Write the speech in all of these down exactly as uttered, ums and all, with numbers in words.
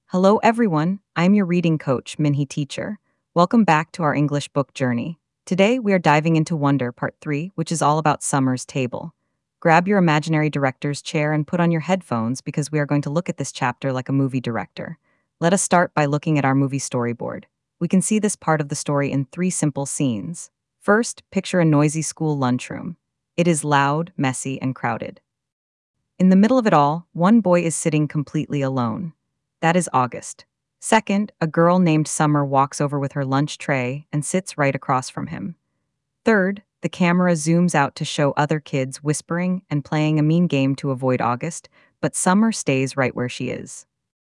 Hello, everyone. I'm your reading coach, Minhee Teacher. Welcome back to our English book journey. Today, we are diving into Wonder Part three, which is all about Summer's Table. Grab your imaginary director's chair and put on your headphones because we are going to look at this chapter like a movie director. Let us start by looking at our movie storyboard. We can see this part of the story in three simple scenes. First, picture a noisy school lunchroom. It is loud, messy, and crowded. In the middle of it all, one boy is sitting completely alone. That is August. Second, a girl named Summer walks over with her lunch tray and sits right across from him. Third, the camera zooms out to show other kids whispering and playing a mean game to avoid August, but Summer stays right where she is.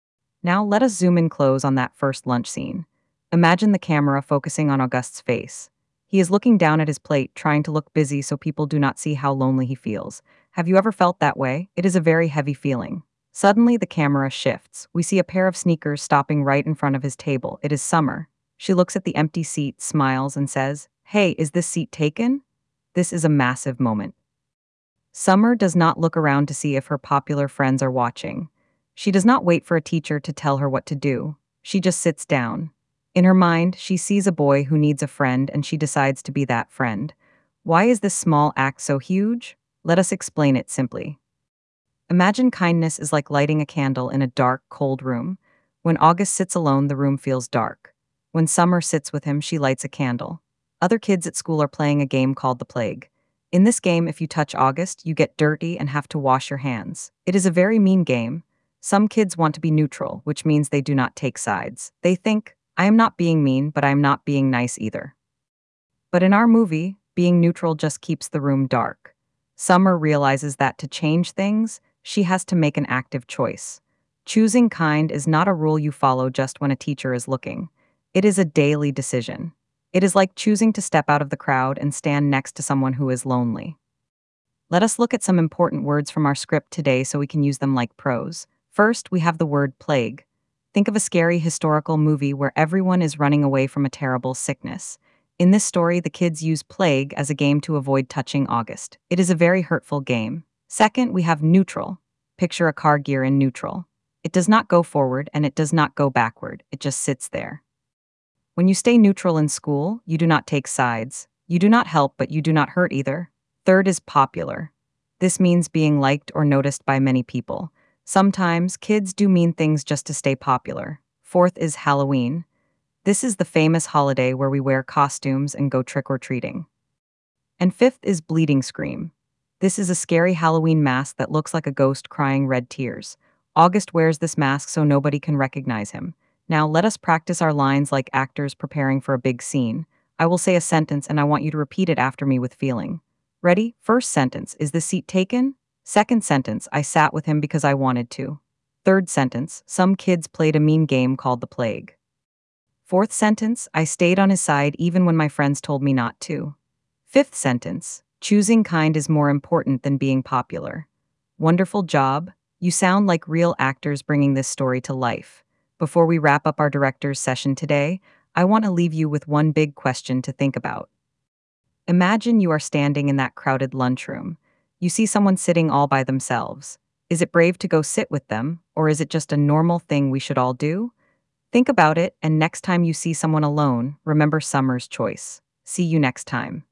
Now let us zoom in close on that first lunch scene. Imagine the camera focusing on August's face. He is looking down at his plate, trying to look busy so people do not see how lonely he feels. Have you ever felt that way? It is a very heavy feeling. Suddenly, the camera shifts. We see a pair of sneakers stopping right in front of his table. It is Summer. She looks at the empty seat, smiles, and says, "Hey, is this seat taken?" This is a massive moment. Summer does not look around to see if her popular friends are watching. She does not wait for a teacher to tell her what to do. She just sits down. In her mind, she sees a boy who needs a friend and she decides to be that friend. Why is this small act so huge? Let us explain it simply. Imagine kindness is like lighting a candle in a dark, cold room. When August sits alone, the room feels dark. When Summer sits with him, she lights a candle. Other kids at school are playing a game called the Plague. In this game, if you touch August, you get dirty and have to wash your hands. It is a very mean game. Some kids want to be neutral, which means they do not take sides. They think, I am not being mean, but I am not being nice either. But in our movie, being neutral just keeps the room dark. Summer realizes that to change things, she has to make an active choice. Choosing kind is not a rule you follow just when a teacher is looking. It is a daily decision. It is like choosing to step out of the crowd and stand next to someone who is lonely. Let us look at some important words from our script today so we can use them like pros. First, we have the word plague. Think of a scary historical movie where everyone is running away from a terrible sickness. In this story, the kids use plague as a game to avoid touching August. It is a very hurtful game. Second, we have neutral. Picture a car gear in neutral. It does not go forward and it does not go backward. It just sits there. When you stay neutral in school, you do not take sides. You do not help, but you do not hurt either. Third is popular. This means being liked or noticed by many people. Sometimes, kids do mean things just to stay popular. Fourth is Halloween. This is the famous holiday where we wear costumes and go trick-or-treating. And fifth is Bleeding Scream. This is a scary Halloween mask that looks like a ghost crying red tears. August wears this mask so nobody can recognize him. Now let us practice our lines like actors preparing for a big scene. I will say a sentence and I want you to repeat it after me with feeling. Ready? First sentence, is the seat taken? Second sentence, I sat with him because I wanted to. Third sentence, some kids played a mean game called the Plague. Fourth sentence, I stayed on his side even when my friends told me not to. Fifth sentence, choosing kind is more important than being popular. Wonderful job. You sound like real actors bringing this story to life. Before we wrap up our director's session today, I want to leave you with one big question to think about. Imagine you are standing in that crowded lunchroom. You see someone sitting all by themselves. Is it brave to go sit with them, or is it just a normal thing we should all do? Think about it, and next time you see someone alone, remember Summer's choice. See you next time.